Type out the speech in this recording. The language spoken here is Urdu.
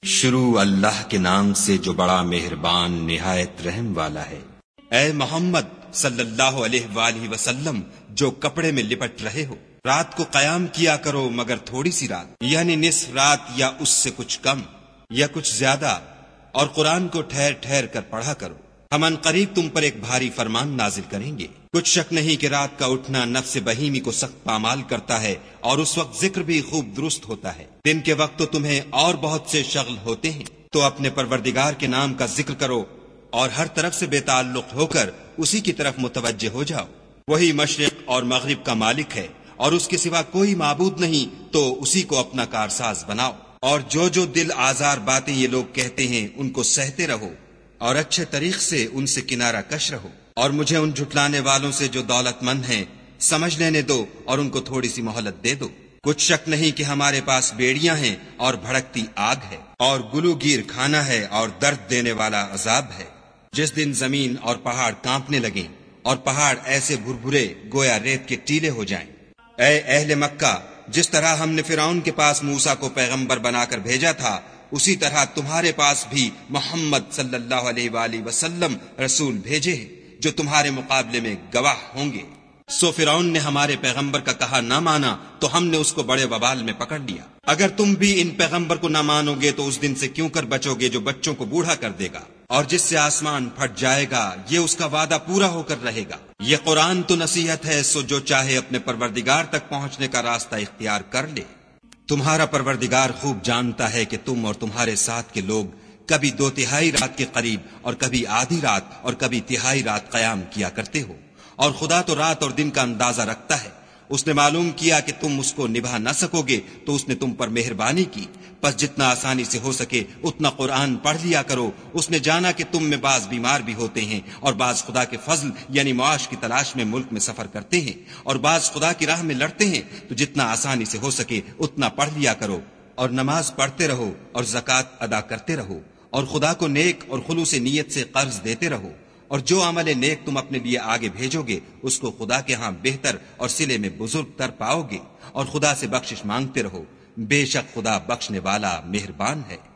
شروع اللہ کے نام سے جو بڑا مہربان نہایت رحم والا ہے۔ اے محمد صلی اللہ علیہ وآلہ وسلم، جو کپڑے میں لپٹ رہے ہو، رات کو قیام کیا کرو مگر تھوڑی سی رات، یعنی نصف رات یا اس سے کچھ کم یا کچھ زیادہ، اور قرآن کو ٹھہر ٹھہر کر پڑھا کرو۔ ہم ان قریب تم پر ایک بھاری فرمان نازل کریں گے۔ کچھ شک نہیں کہ رات کا اٹھنا نفس بہیمی کو سخت پامال کرتا ہے، اور اس وقت ذکر بھی خوب درست ہوتا ہے۔ دن کے وقت تو تمہیں اور بہت سے شغل ہوتے ہیں، تو اپنے پروردگار کے نام کا ذکر کرو اور ہر طرف سے بے تعلق ہو کر اسی کی طرف متوجہ ہو جاؤ۔ وہی مشرق اور مغرب کا مالک ہے، اور اس کے سوا کوئی معبود نہیں، تو اسی کو اپنا کارساز بناؤ۔ اور جو دل آزار باتیں یہ لوگ کہتے ہیں ان کو سہتے رہو، اور اچھے طریق سے ان سے کنارہ کش رہو۔ اور مجھے ان جھٹلانے والوں سے جو دولت مند ہیں سمجھ لینے دو، اور ان کو تھوڑی سی مہلت دے دو۔ کچھ شک نہیں کہ ہمارے پاس بیڑیاں ہیں اور بھڑکتی آگ ہے، اور گلو گیر کھانا ہے اور درد دینے والا عذاب ہے۔ جس دن زمین اور پہاڑ کانپنے لگیں اور پہاڑ ایسے بھربھرے گویا ریت کے ٹیلے ہو جائیں۔ اے اہل مکہ، جس طرح ہم نے فرعون کے پاس موسیٰ کو پیغمبر بنا کر بھیجا تھا، اسی طرح تمہارے پاس بھی محمد صلی اللہ علیہ وآلہ وسلم رسول بھیجے ہیں، جو تمہارے مقابلے میں گواہ ہوں گے۔ سو فرعون نے ہمارے پیغمبر کا کہا نہ مانا، تو ہم نے اس کو بڑے وبال میں پکڑ لیا۔ اگر تم بھی ان پیغمبر کو نہ مانو گے تو اس دن سے کیوں کر بچو گے جو بچوں کو بوڑھا کر دے گا، اور جس سے آسمان پھٹ جائے گا، یہ اس کا وعدہ پورا ہو کر رہے گا۔ یہ قرآن تو نصیحت ہے، سو جو چاہے اپنے پروردگار تک پہنچنے کا راستہ اختیار کر لے۔ تمہارا پروردگار خوب جانتا ہے کہ تم اور تمہارے ساتھ کے لوگ کبھی 2/3 رات کے قریب اور کبھی آدھی رات اور کبھی تہائی رات قیام کیا کرتے ہو، اور خدا تو رات اور دن کا اندازہ رکھتا ہے۔ اس نے معلوم کیا کہ تم اس کو نبھا نہ سکو گے، تو اس نے تم پر مہربانی کی، پس جتنا آسانی سے ہو سکے اتنا قرآن پڑھ لیا کرو۔ اس نے جانا کہ تم میں بعض بیمار بھی ہوتے ہیں، اور بعض خدا کے فضل یعنی معاش کی تلاش میں ملک میں سفر کرتے ہیں، اور بعض خدا کی راہ میں لڑتے ہیں، تو جتنا آسانی سے ہو سکے اتنا پڑھ لیا کرو، اور نماز پڑھتے رہو اور زکوٰۃ ادا کرتے رہو، اور خدا کو نیک اور خلوص نیت سے قرض دیتے رہو، اور جو عمل نیک تم اپنے لیے آگے بھیجو گے اس کو خدا کے ہاں بہتر اور صلے میں بزرگ تر پاؤ گے، اور خدا سے بخشش مانگتے رہو، بے شک خدا بخشنے والا مہربان ہے۔